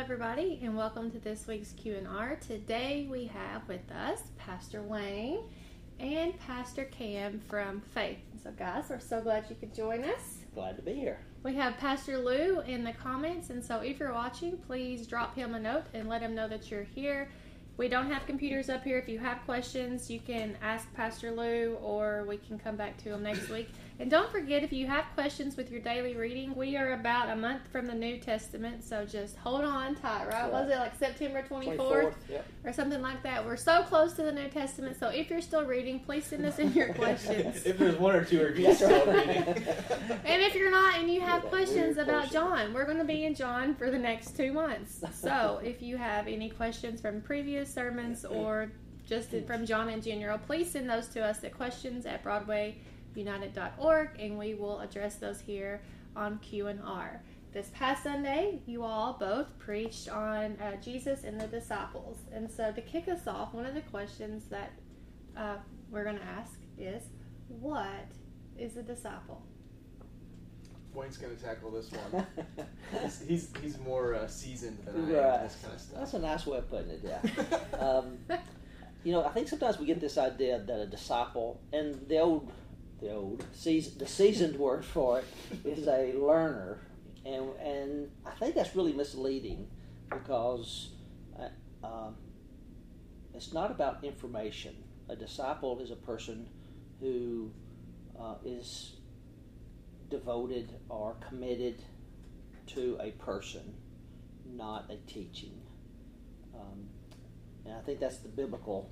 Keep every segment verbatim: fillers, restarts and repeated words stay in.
everybody, and welcome to this week's Q and R. Today we have with us Pastor Wayne and Pastor Cam from Faith. So guys, we're so glad you could join us. Glad to be here. We have Pastor Lou in the comments, and so if you're watching, please drop him a note and let him know that you're here. We don't have computers up here. If you have questions, you can ask Pastor Lou, or we can come back to him next week. And don't forget, if you have questions with your daily reading, we are about a month from the New Testament, so just hold on tight, right? right. Was it like September twenty-fourth? twenty-fourth, yep. Or something like that? We're so close to the New Testament, so if you're still reading, please send us in your questions. If there's one or two of you still reading. And if you're not and you have questions about John, we're going to be in John for the next two months. So if you have any questions from previous sermons or just from John in general, please send those to us at questions at broadway united dot org, and we will address those here on Q and R. This past Sunday, you all both preached on uh, Jesus and the disciples. And so to kick us off, one of the questions that uh, we're going to ask is, what is a disciple? Wayne's going to tackle this one. he's, he's he's more uh, seasoned than I am right. in this kind of stuff. That's a nice way of putting it, yeah. um, you know, I think sometimes we get this idea that a disciple, and the old, the old, seasoned, the seasoned word for it is a learner, and and I think that's really misleading because uh, um, it's not about information. A disciple is a person who uh, is devoted or committed to a person, not a teaching. Um, and I think that's the biblical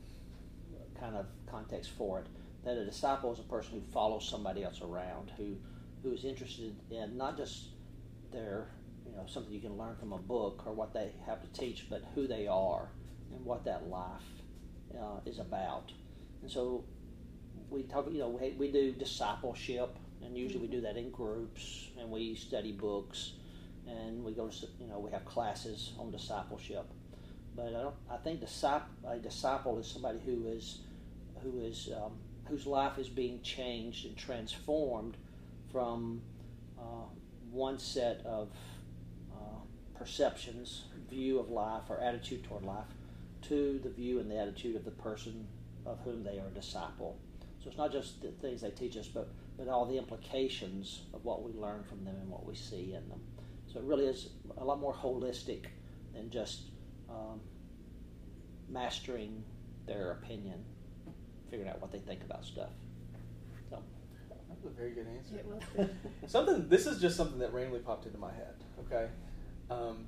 kind of context for it, that a disciple is a person who follows somebody else around, who who is interested in not just their, you know, something you can learn from a book or what they have to teach, but who they are and what that life uh, is about. And so we talk, you know, we, we do discipleship, and usually we do that in groups, and we study books, and we go to, you know, we have classes on discipleship. But I, don't, I think disciple, a disciple is somebody who is, who is, um, whose life is being changed and transformed from uh, one set of uh, perceptions, view of life, or attitude toward life, to the view and the attitude of the person of whom they are a disciple. So it's not just the things they teach us, but but all the implications of what we learn from them and what we see in them. So it really is a lot more holistic than just um, mastering their opinion, figuring out what they think about stuff. So that was a very good answer. It was good. Something. This is just something that randomly popped into my head. Okay, um,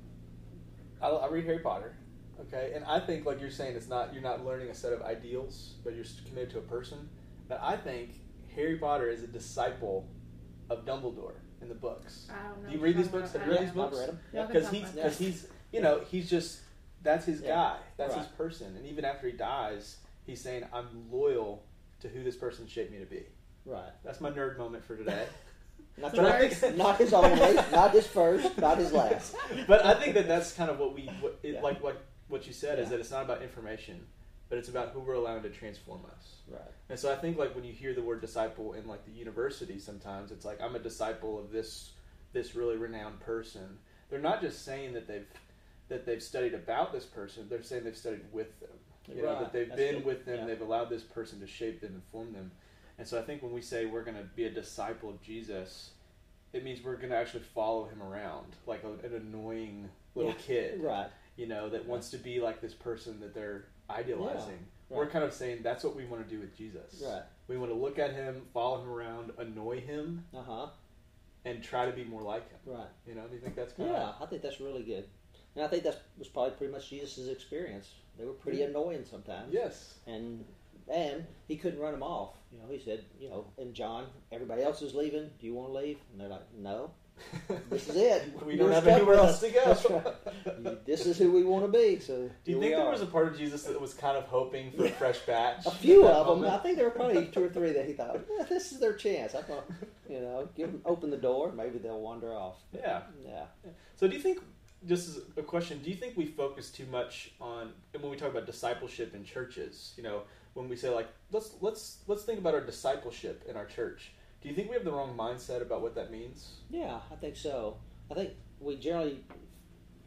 I, I read Harry Potter. Okay, and I think, like you're saying, it's not you're not learning a set of ideals, but you're committed to a person. But I think Harry Potter is a disciple of Dumbledore in the books. I don't know. Do you read these books? Have you read these books? I've read them. Yeah, Because he's, yeah. cause he's, you know, he's just, that's his Yeah. guy. That's Right. his person. And even after he dies, he's saying, I'm loyal to who this person shaped me to be. right. That's my nerd moment for today. Not, But I think- not his only, not his first, not his last. But I think that that's kind of what we, what it, Yeah. like what, what you said, Yeah. is that it's not about information, but it's about who we're allowing to transform us. Right. And so I think, like, when you hear the word disciple in, like, the university sometimes, it's like, I'm a disciple of this this really renowned person. They're not just saying that they've that they've studied about this person, they're saying they've studied with them. You know, Right. that they've That's been good. with them, Yeah. they've allowed this person to shape them and form them. And so I think when we say we're going to be a disciple of Jesus, it means we're going to actually follow him around, like a, an annoying little Yeah. kid, Right. you know, that wants to be like this person that they're idealizing. Yeah. We're Right. kind of saying that's what we want to do with Jesus. Right. We want to look at him, follow him around, annoy him, Uh huh. and try to be more like him. Right. You know, do you think that's kind Yeah, of... I think that's really good, and I think that was probably pretty much Jesus' experience. They were pretty Yeah. annoying sometimes. Yes. And and he couldn't run them off. You know, he said, you know, and John, everybody else is leaving. Do you want to leave? And they're like, no. This is it. We You're don't have stuck anywhere with else us. to go. That's right. This is who we want to be. So Do you here think we there are. was a part of Jesus that was kind of hoping for a fresh batch? A few at that of them. moment? I think there were probably two or three that he thought, yeah, this is their chance. I'm gonna, you know, give them, open the door. Maybe they'll wander off. Yeah. Yeah. So do you think, just as a question, do you think we focus too much on, and when we talk about discipleship in churches, you know, when we say, like, let's let's let's think about our discipleship in our church, do you think we have the wrong mindset about what that means? Yeah, I think so. I think we generally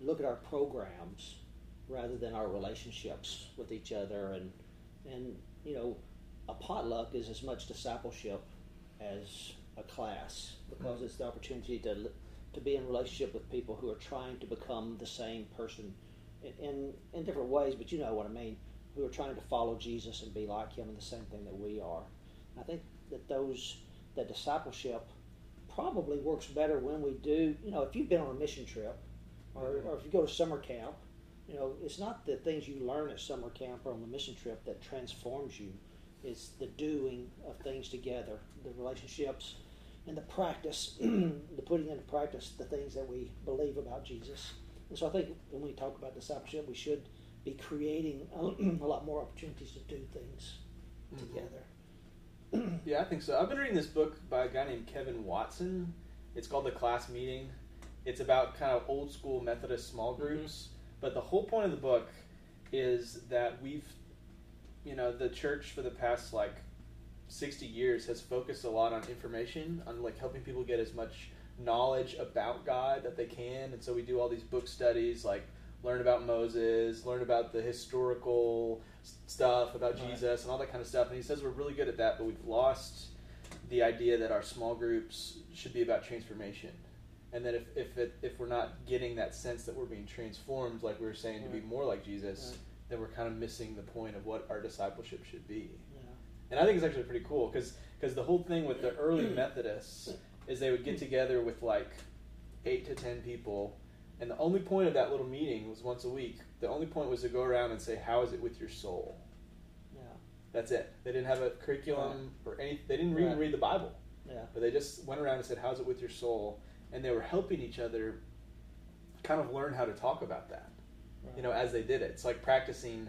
look at our programs rather than our relationships with each other. And, and you know, a potluck is as much discipleship as a class, because mm-hmm. it's the opportunity to to be in relationship with people who are trying to become the same person in, in, in different ways, but you know what I mean, who are trying to follow Jesus and be like him, and the same thing that we are. I think that those that discipleship probably works better when we do, you know, if you've been on a mission trip, or, mm-hmm. or if you go to summer camp, you know, it's not the things you learn at summer camp or on the mission trip that transforms you. It's the doing of things together, the relationships, and the practice, the putting into practice the things that we believe about Jesus. And so I think when we talk about discipleship, we should be creating a, a lot more opportunities to do things mm-hmm. together. Yeah, I think so. I've been reading this book by a guy named Kevin Watson. It's called The Class Meeting. It's about kind of old school Methodist small groups. Mm-hmm. But the whole point of the book is that we've, you know, the church for the past like sixty years has focused a lot on information, on like helping people get as much knowledge about God that they can. And so we do all these book studies, like learn about Moses, learn about the historical stuff about right. Jesus and all that kind of stuff. And he says we're really good at that, but we've lost the idea that our small groups should be about transformation. And that if if, it, if we're not getting that sense that we're being transformed, like we were saying, right. to be more like Jesus, right. then we're kind of missing the point of what our discipleship should be. And I think it's actually pretty cool, because because the whole thing with the early Methodists is they would get together with like eight to ten people, and the only point of that little meeting was once a week. The only point was to go around and say, "How is it with your soul?" Yeah. That's it. They didn't have a curriculum right. or any. They didn't even right. read the Bible. Yeah. But they just went around and said, "How's it with your soul?" And they were helping each other kind of learn how to talk about that. Right. You know, as they did it. It's like practicing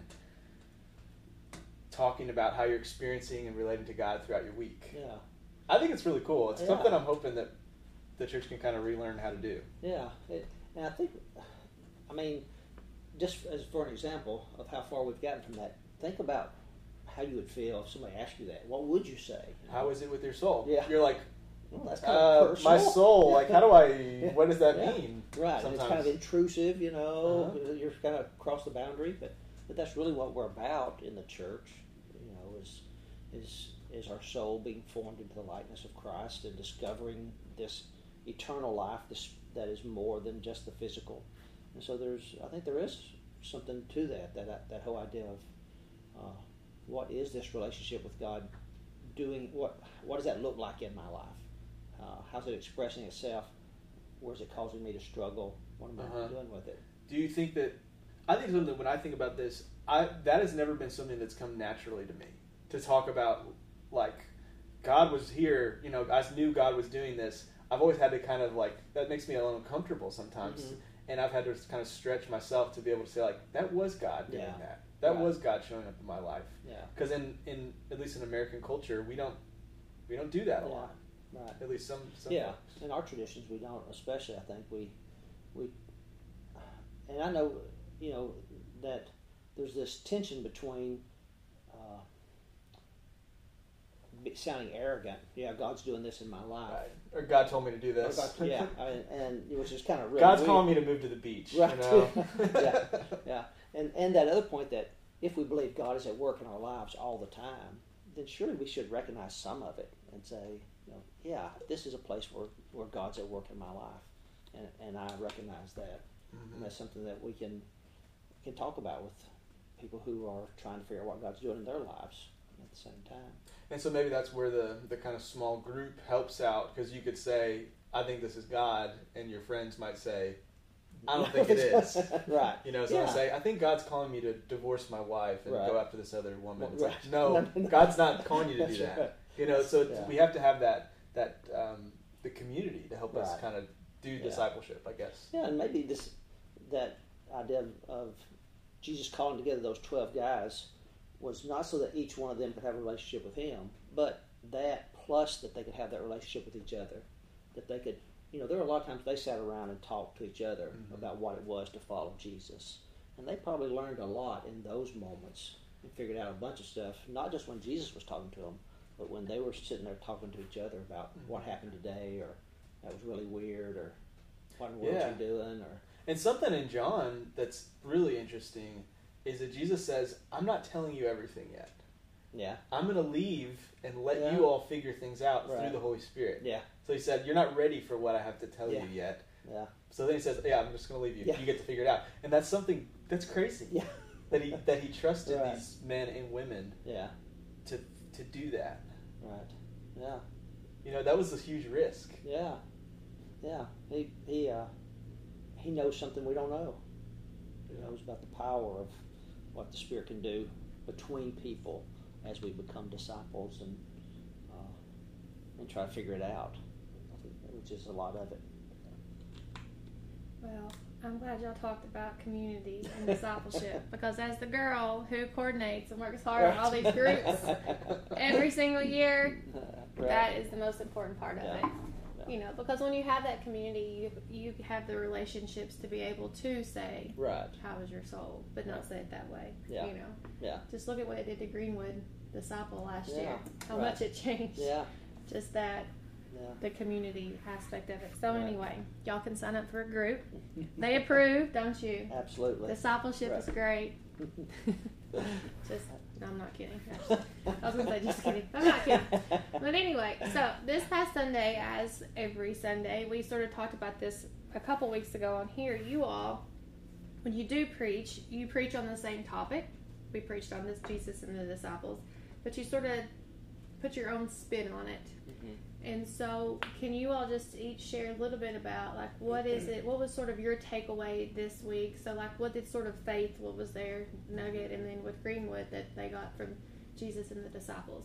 talking about how you're experiencing and relating to God throughout your week. Yeah. I think it's really cool. It's yeah. something I'm hoping that the church can kind of relearn how to do. Yeah. It, and I think, I mean, just as for an example of how far we've gotten from that, think about how you would feel if somebody asked you that. What would you say? You know? How is it with your soul? Yeah. You're like, well, that's kind of uh, personal. My soul, yeah. like, how do I, yeah. what does that yeah. mean? Right. Sometimes. It's kind of intrusive, you know. Uh-huh. You're kind of across the boundary, but, but that's really what we're about in the church. Is, is is our soul being formed into the likeness of Christ and discovering this eternal life this, that is more than just the physical. And so there's, I think there is something to that, that that whole idea of uh, what is this relationship with God doing, what what does that look like in my life? Uh, how's it expressing itself? Where's it causing me to struggle? What am I uh-huh. doing with it? Do you think that, I think something, when I think about this, I that has never been something that's come naturally to me. To talk about, like, God was here, you know, I knew God was doing this. I've always had to kind of, like, that makes me a little uncomfortable sometimes. Mm-hmm. And I've had to kind of stretch myself to be able to say, like, that was God doing yeah. that. That right. was God showing up in my life. Yeah. Because in, in, at least in American culture, we don't we don't do that a yeah. lot. Right. At least some, some Yeah. folks. In our traditions, we don't, especially, I think, we, we, and I know, you know, that there's this tension between uh, sounding arrogant. Yeah, God's doing this in my life. Right. Or God told me to do this. God, yeah, I mean, and it was just kind of really God's weird. calling me to move to the beach. Right. You know? yeah, yeah. And and that other point that if we believe God is at work in our lives all the time, then surely we should recognize some of it and say, you know, yeah, this is a place where, where God's at work in my life, and and I recognize that. Mm-hmm. And that's something that we can can talk about with people who are trying to figure out what God's doing in their lives at the same time. And so maybe that's where the, the kind of small group helps out, because you could say, I think this is God, and your friends might say, I don't think it is. Right. You know, so yeah. I say, I think God's calling me to divorce my wife and right. go after this other woman. It's right. like, no, no, no, God's not calling you to do That's that. right. You know, so yeah. we have to have that, that um, the community to help right. us kind of do yeah. discipleship, I guess. Yeah, and maybe this that idea of, of Jesus calling together those twelve guys was not so that each one of them could have a relationship with him, but that plus that they could have that relationship with each other, that they could, you know, there were a lot of times they sat around and talked to each other mm-hmm. about what it was to follow Jesus, and they probably learned a lot in those moments and figured out a bunch of stuff, not just when Jesus was talking to them, but when they were sitting there talking to each other about mm-hmm. what happened today, or that was really weird, or what in the world yeah. you doing, or And something in John that's really interesting is that Jesus says, I'm not telling you everything yet. Yeah. I'm going to leave and let Yeah. you all figure things out Right. through the Holy Spirit. Yeah. So he said, you're not ready for what I have to tell Yeah. you yet. Yeah. So then he says, yeah, I'm just going to leave you. Yeah. You get to figure it out. And that's something that's crazy. Yeah. That he that he trusted Right. these men and women Yeah. to to do that. Right. Yeah. You know, that was a huge risk. Yeah. Yeah. He he uh, he knows something we don't know. He knows about the power of what the Spirit can do between people as we become disciples and uh, and try to figure it out, which is a lot of it. Well, I'm glad y'all talked about community and discipleship because as the girl who coordinates and works hard on all these groups every single year, Right. that is the most important part of Yeah. it. Yeah. You know, because when you have that community, you you have the relationships to be able to say, Right. "How is your soul?" but not say it that way. Yeah. You know, Yeah. just look at what it did to Greenwood Disciple last Yeah. year. How Right. much it changed. Yeah. Just that. Yeah. The community aspect of it. So Right. anyway, y'all can sign up for a group. They approve, don't you? Absolutely. Discipleship Right. is great. Just, no, I'm not kidding. Actually. I was going to say, just kidding. I'm not kidding. But anyway, so this past Sunday, as every Sunday, we sort of talked about this a couple weeks ago on here. You all, when you do preach, you preach on the same topic. We preached on this, Jesus and the disciples. But you sort of put your own spin on it. Mhm. And so, can you all just each share a little bit about, like, what is it, what was sort of your takeaway this week? So, like, what did sort of faith, what was their nugget, and then with Greenwood that they got from Jesus and the disciples?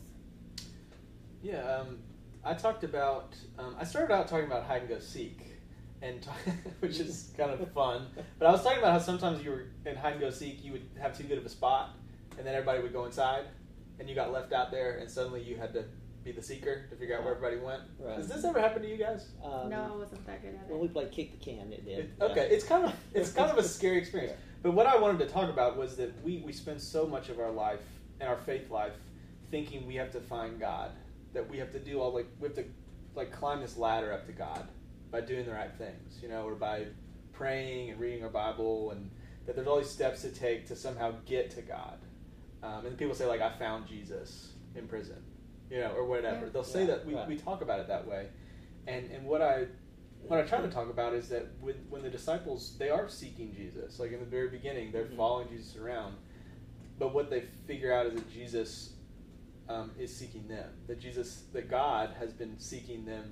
Yeah, um, I talked about, um, I started out talking about hide and go seek, and t- which is kind of fun. But I was talking about how sometimes you were in hide and go seek, you would have too good of a spot, and then everybody would go inside, and you got left out there, and suddenly you had to be the seeker to figure out where everybody went. Right. Has this ever happened to you guys? Um, No, I wasn't that good at When we it. played kick the can, it did. It, okay, it's kind of it's kind of a scary experience. Yeah. But what I wanted to talk about was that we, we spend so much of our life and our faith life thinking we have to find God, that we have to do all like we have to like climb this ladder up to God by doing the right things, you know, or by praying and reading our Bible, and that there's all these steps to take to somehow get to God. Um, and people say like, I found Jesus in prison, you know, or whatever. Yeah. They'll say Yeah, that we, right. we talk about it that way, and and what I what I try to talk about is that when, when the disciples, they are seeking Jesus. Like in the very beginning, they're Mhm. following Jesus around. But what they figure out is that Jesus um, is seeking them. That Jesus, that God has been seeking them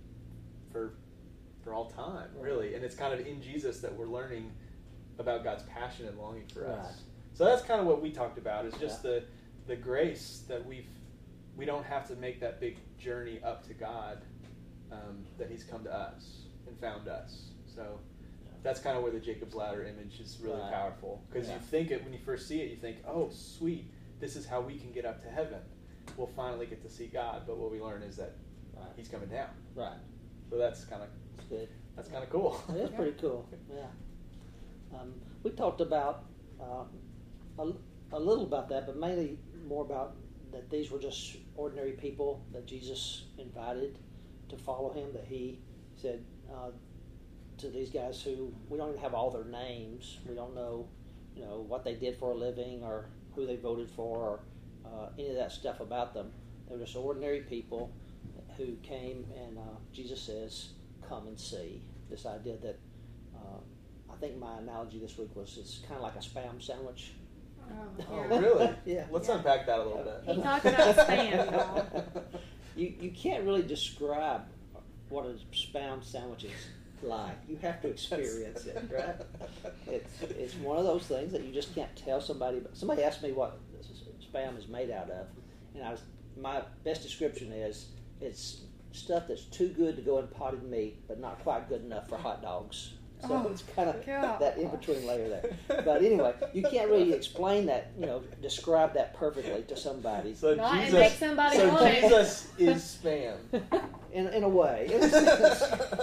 for for all time, really. And it's kind of in Jesus that we're learning about God's passion and longing for Right. us. So that's kind of what we talked about, is just the the grace that we've we don't have to make that big journey up to God, um, that He's come to us and found us. So that's kind of where the Jacob's Ladder image is really Right. powerful, because Yeah. you think it when you first see it, you think, oh, sweet, this is how we can get up to heaven. We'll finally get to see God. But what we learn is that Right. He's coming down. Right. So that's kind of That's good. that's kind of cool. It is pretty cool. Yeah. Um, we talked about uh, a, a little about that, but mainly more about that these were just ordinary people that Jesus invited to follow Him. That He said uh, to these guys who we don't even have all their names. We don't know, you know, what they did for a living or who they voted for or uh, any of that stuff about them. They were just ordinary people who came, and uh, Jesus says, "Come and see." This idea that uh, I think my analogy this week was it's kind of like a spam sandwich. Oh, Oh, yeah. really? Yeah. Let's Yeah. unpack that a little Yeah. bit. He talked about spam, y'all. You you can't really describe what a spam sandwich is like. You have to experience it, right? It's it's one of those things that you just can't tell somebody. But somebody asked me what spam is made out of, and I was my best description is it's stuff that's too good to go in potted meat, but not quite good enough for hot dogs. So Oh, it's kind of God. that in between layer there. But anyway, you can't really explain that, you know, describe that perfectly to somebody. So Not and Jesus, make somebody so want it. Jesus is spam. In in a way, it's, it's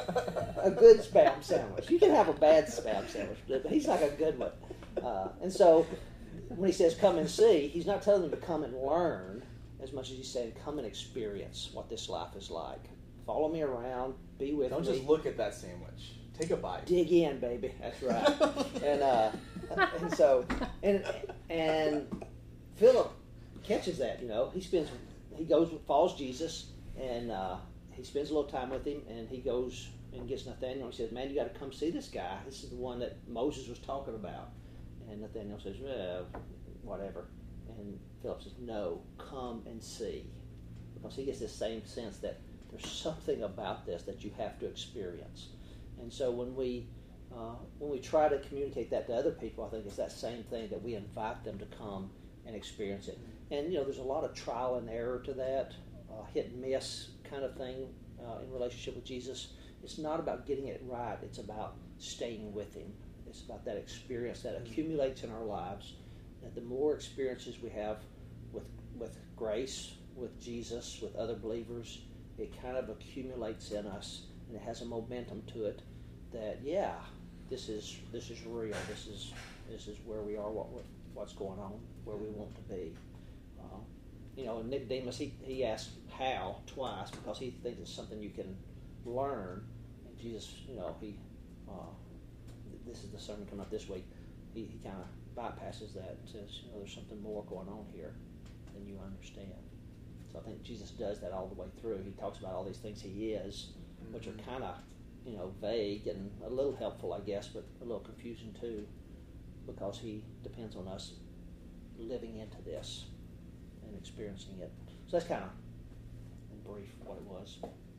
a good spam sandwich. You can have a bad spam sandwich, but he's like a good one. Uh, and so when he says "come and see," he's not telling them to come and learn as much as he's saying, "Come and experience what this life is like. Follow me around, be with Don't me." just look at that sandwich. take a bite. Dig in, baby. That's right. and uh, and so and and Philip catches that. You know, he spends he goes follows Jesus, and uh, he spends a little time with him, and he goes and gets Nathaniel. And he says, "Man, you got to come see this guy. This is the one that Moses was talking about." And Nathaniel says, "Well, whatever." And Philip says, "No, come and see," because he gets this same sense that there's something about this that you have to experience. And so when we uh, when we try to communicate that to other people, I think it's that same thing, that we invite them to come and experience it. And you know, there's a lot of trial and error to that, uh, hit and miss kind of thing uh, in relationship with Jesus. It's not about getting it right. It's about staying with him. It's about that experience that accumulates in our lives. That the more experiences we have with with grace, with Jesus, with other believers, it kind of accumulates in us, and it has a momentum to it. That yeah, this is this is real. This is this is where we are. What what's going on? Where we want to be. Uh, you know, Nicodemus, he he asked how twice because he thinks it's something you can learn. And Jesus, you know, he uh, this is the sermon coming up this week. He he kind of bypasses that and says, you know, there's something more going on here than you understand. So I think Jesus does that all the way through. He talks about all these things he is, mm-hmm. which are kind of, you know, vague and a little helpful, I guess, but a little confusing too, because he depends on us living into this and experiencing it. So that's kind of, in brief, what it was.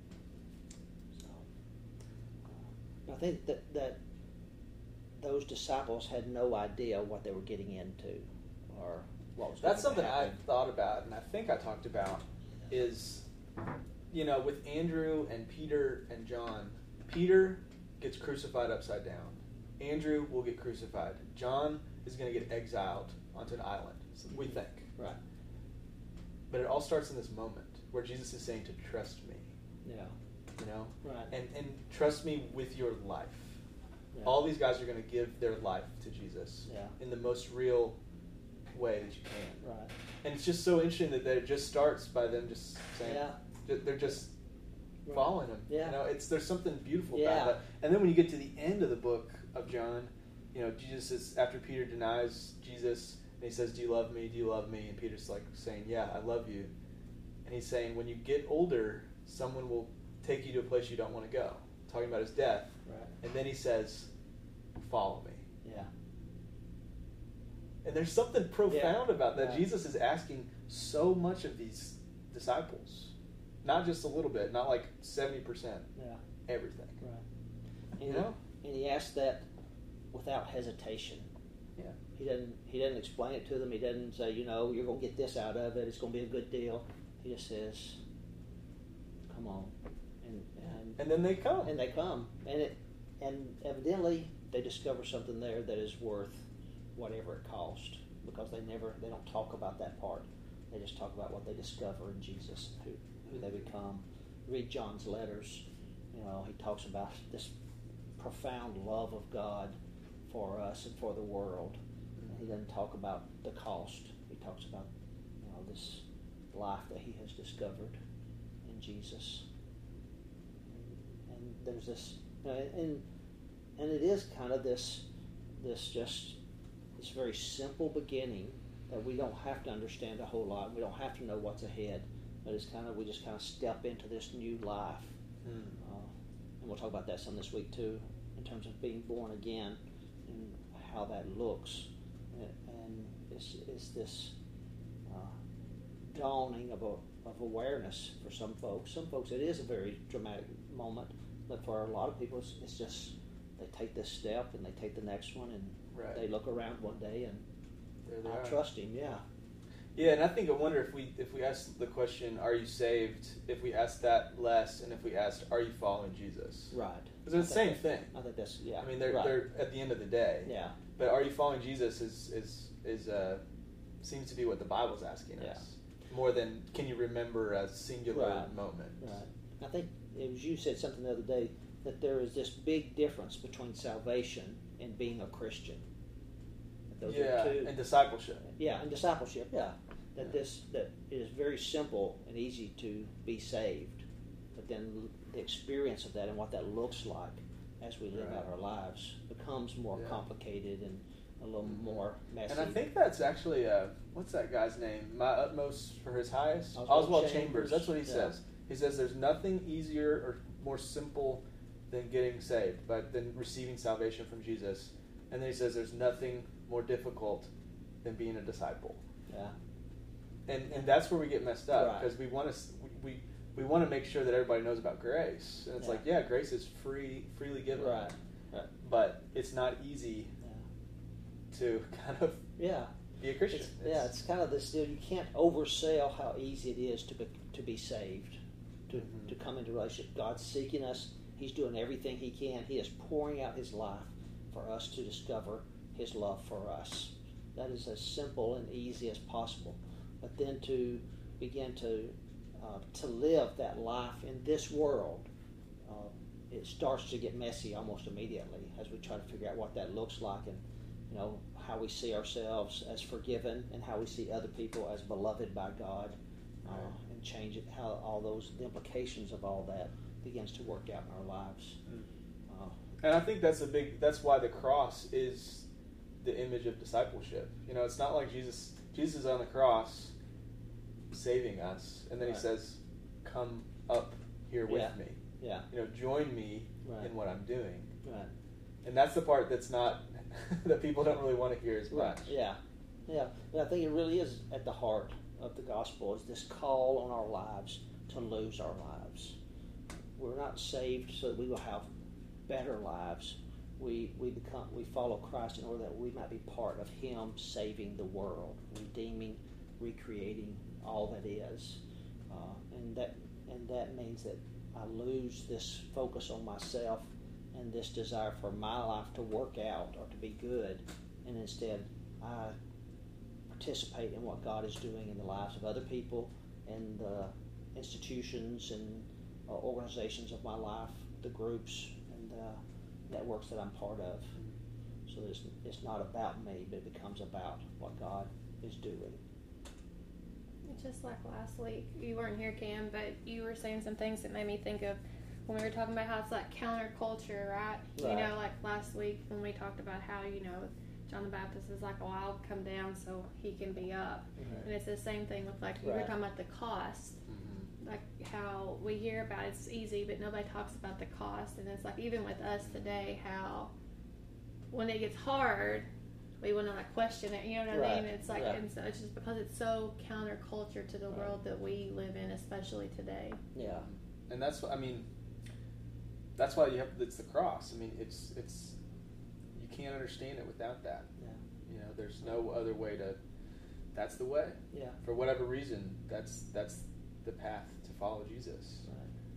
So uh, I think that that those disciples had no idea what they were getting into, or what was That's going to something happen. I've thought about, and I think I talked about, is, you know, with Andrew and Peter and John, Peter gets crucified upside down. Andrew will get crucified. John is going to get exiled onto an island, we think. Right. But it all starts in this moment where Jesus is saying to trust me. Yeah. You know? Right. And and trust me with your life. Yeah. All these guys are going to give their life to Jesus Yeah. in the most real way that you can. Right. And it's just so interesting that, that it just starts by them just saying, Yeah. they're just Right. following him. Yeah. You know, it's there's something beautiful Yeah. about that. And then when you get to the end of the book of John, you know, Jesus is, after Peter denies Jesus, and he says, "Do you love me? Do you love me?" And Peter's like saying, "Yeah, I love you." And he's saying, when you get older, someone will take you to a place you don't want to go. Talking about his death. Right. And then he says, "Follow me." Yeah. And there's something profound Yeah. about that. Right. Jesus is asking so much of these disciples. Not just a little bit, not like seventy percent. Yeah. Everything. Right. You And know? He, and he asked that without hesitation. Yeah. He doesn't. He doesn't explain it to them. He doesn't say, you know, you're going to get this out of it. It's going to be a good deal. He just says, "Come on," and and, And then they come. and they come, and it, and evidently they discover something there that is worth whatever it cost, because they never they don't talk about that part. They just talk about what they discover in Jesus, who who they become. Read John's letters. You know, he talks about this profound love of God for us and for the world. And he doesn't talk about the cost. He talks about, you know, this life that he has discovered in Jesus. And, and there's this, you know, and and it is kind of this this just this very simple beginning that we don't have to understand a whole lot. We don't have to know what's ahead. But it's kind of we just kind of step into this new life. Mm. Uh, and we'll talk about that some this week too, in terms of being born again and how that looks. And, and it's, it's this uh, dawning of a, of awareness for some folks. Some folks it is a very dramatic moment, but for a lot of people it's, it's just they take this step and they take the next one, and Right. they look around one day and There they I are. trust him. Yeah. Yeah, and I think I wonder if we if we asked the question, "Are you saved?" If we asked that less, and if we asked, "Are you following Jesus?" Right. Because it's the same thing. I think that's yeah. I mean, they're right. they're at the end of the day. yeah. But are you following Jesus is is is uh, seems to be what the Bible's asking Yeah. us more than can you remember a singular Right. moment. Right. I think it was you said something the other day that there is this big difference between salvation and being a Christian. That those Yeah, are two, and discipleship. yeah, and discipleship. Yeah, that Yeah. this that it is very simple and easy to be saved, but then the experience of that and what that looks like as we live Right. out our lives becomes more Yeah. complicated and a little more messy. And I think that's actually, uh, what's that guy's name? My utmost for his highest? Oswald Oswald Chambers. Chambers. That's what he Yeah. says. He says there's nothing easier or more simple than getting saved, but than receiving salvation from Jesus. And then he says there's nothing more difficult than being a disciple. Yeah. And and that's where we get messed up Right. because we want to we, we, we want to make sure that everybody knows about grace. And it's Yeah. like, yeah, grace is free, freely given. Right. Right. But it's not easy Yeah. to kind of Yeah. be a Christian. It's, yeah, it's kind of this deal. You can't oversell how easy it is to be, to be saved, to, Mhm. to come into relationship. God's seeking us. He's doing everything He can. He is pouring out His life for us to discover His love for us. That is as simple and easy as possible. But then to begin to uh, to live that life in this world, uh, it starts to get messy almost immediately as we try to figure out what that looks like and, you know, how we see ourselves as forgiven and how we see other people as beloved by God, uh, Right. and change it, how all those, the implications of all that begins to work out in our lives. Mm. Uh, And I think that's a big. That's why the cross is the image of discipleship. You know, it's not like Jesus. Jesus is on the cross, saving us, and then Right. He says, "Come up here with Yeah. me. yeah, You know, join me Right. in what I'm doing." right. And that's the part that's not that people don't really want to hear as much. Right. Yeah. Yeah. And I think it really is at the heart of the gospel is this call on our lives to lose our lives. We're not saved so that we will have better lives. We we become we follow Christ in order that we might be part of Him saving the world, redeeming, recreating all that is, uh, and that and that means that I lose this focus on myself and this desire for my life to work out or to be good, and instead I participate in what God is doing in the lives of other people and the institutions and uh, organizations of my life, the groups and the networks that I'm part of. So that it's, it's not about me, but it becomes about what God is doing. Just like last week, you weren't here, Cam, but you were saying some things that made me think of when we were talking about how it's like counterculture, right? You Right. know, like last week when we talked about how, you know, John the Baptist is like, oh, I'll come down so he can be up. Right. And it's the same thing with, like, you were Right. talking about the cost. Mhm. Like how we hear about it's easy, but nobody talks about the cost. And it's like, even with us today, how when it gets hard, we want to like question it, you know what I Right. mean? It's like, Right. and so it's just because it's so counterculture to the Right. world that we live in, especially today. Yeah. And that's what I mean. That's why you have. It's the cross. I mean, it's it's. You can't understand it without that. Yeah. You know, there's no other way to. That's the way. Yeah. For whatever reason, that's that's the path to follow Jesus. Right.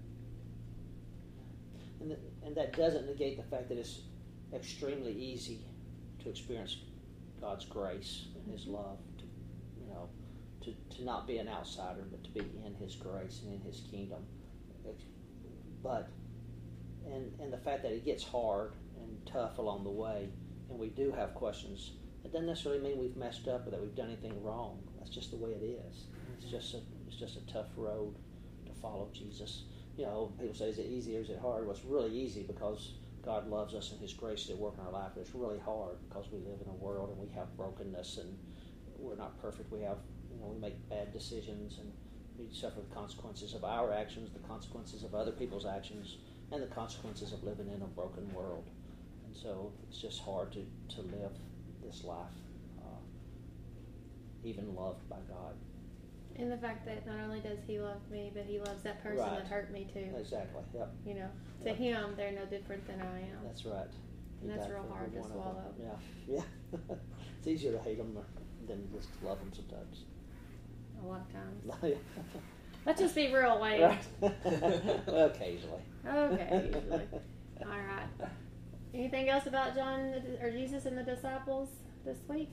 And, th- and that doesn't negate the fact that it's extremely easy to experience God's grace and His love, to, you know, to, to not be an outsider, but to be in His grace and in His kingdom. But, and, and the fact that it gets hard and tough along the way, and we do have questions, it doesn't necessarily mean we've messed up or that we've done anything wrong. That's just the way it is. It's just a, it's just a tough road to follow Jesus. You know, people say, is it easy or is it hard? Well, it's really easy because God loves us and His grace is at work in our life. But it's really hard because we live in a world and we have brokenness and we're not perfect. We have, you know, we make bad decisions and we suffer the consequences of our actions, the consequences of other people's actions, and the consequences of living in a broken world. And so it's just hard to, to live this life, uh, even loved by God. And the fact that not only does He love me, but He loves that person Right. that hurt me too. Exactly. Yep. You know, to Yep. Him, they're no different than I am. That's right. And He that's died real for hard every to one of swallow. them. Yeah. Yeah. It's easier to hate them than just love them sometimes. A lot of times. Yeah. Let's just be real, Wayne. Right. Occasionally. Okay, usually. All right. Anything else about John or Jesus and the disciples this week?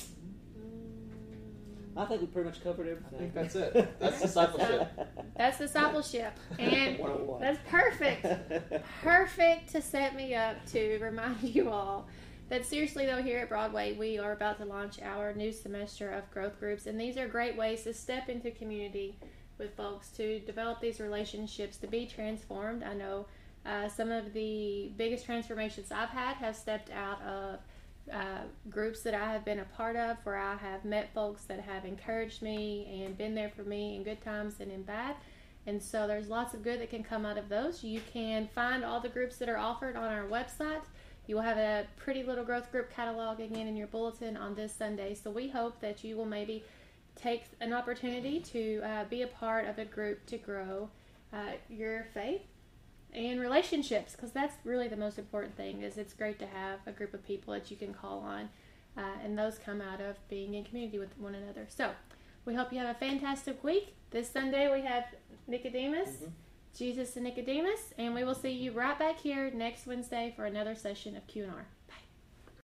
I think we pretty much covered I everything. think that's it. That's discipleship. That's discipleship. And one oh one. that's perfect. Perfect to set me up to remind you all that seriously though, here at Broadway, we are about to launch our new semester of growth groups. And these are great ways to step into community with folks, to develop these relationships, to be transformed. I know Uh, some of the biggest transformations I've had have stepped out of uh, groups that I have been a part of, where I have met folks that have encouraged me and been there for me in good times and in bad. And so there's lots of good that can come out of those. You can find all the groups that are offered on our website. You will have a pretty little growth group catalog again in your bulletin on this Sunday. So we hope that you will maybe take an opportunity to uh, be a part of a group to grow uh, your faith and relationships, because that's really the most important thing. Is it's great to have a group of people that you can call on, uh, and those come out of being in community with one another. So we hope you have a fantastic week. This Sunday we have Nicodemus, mm-hmm. Jesus and Nicodemus, and we will see you right back here next Wednesday for another session of Q and R.